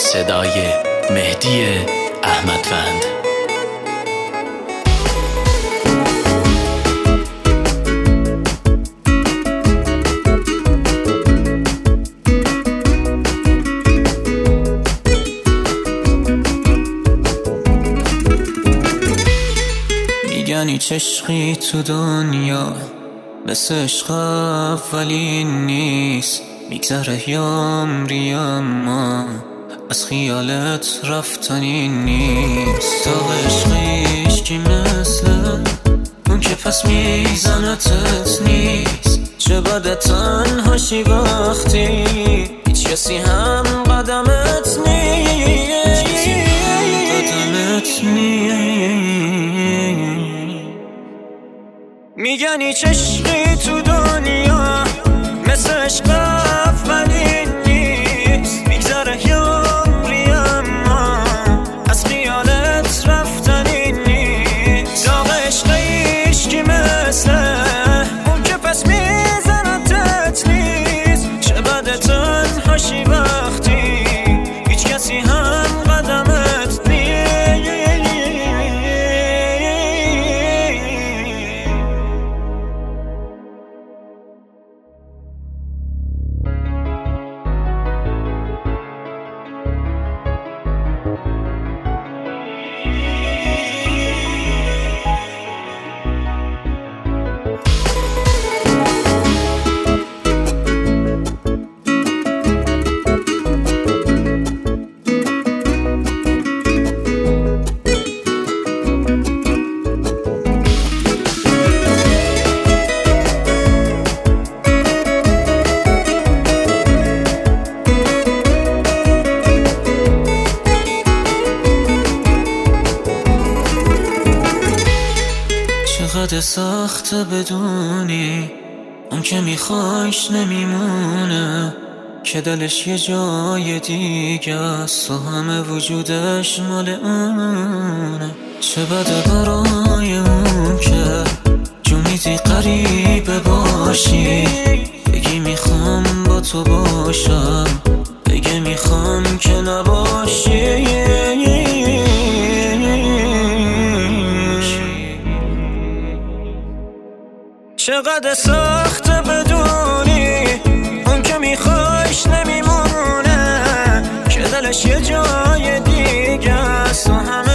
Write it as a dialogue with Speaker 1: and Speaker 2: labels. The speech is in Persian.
Speaker 1: صدای مهدی احمدوند.
Speaker 2: میگن هیچ عشقی تو دنیا مثل عشق اولین نیست، میگذره یامری اما از خیالت رفتنی نیست. تا عشقیش کی مثل اون که پس میزنتت نیست. چه بده تنهاشی وقتی هیچ کسی هم قدمت نیست. میگن هیچ عشقی تو دنیا مثل عشق اولین نیست، میگذره یامری اما از خیالت رفتنی نیست. داغ عشقیش کی مثل اون که پس میزنتت نیست. چه بده تنهاشی وقتی هیچ کسی هم قدمت نیست. چقدر سخته بدونی اون که میخوایش نمیمونه، که دلش یه جای دیگه است و همه وجودش مال اونه. چه بده برای اون که جونیدی قریبه باشی، بگی میخوام با تو باشم، بگی میخوام که نباشی. چقدر سخته بدونی اون که میخوایش نمیمونه، که دلش یه جای دیگه است و همه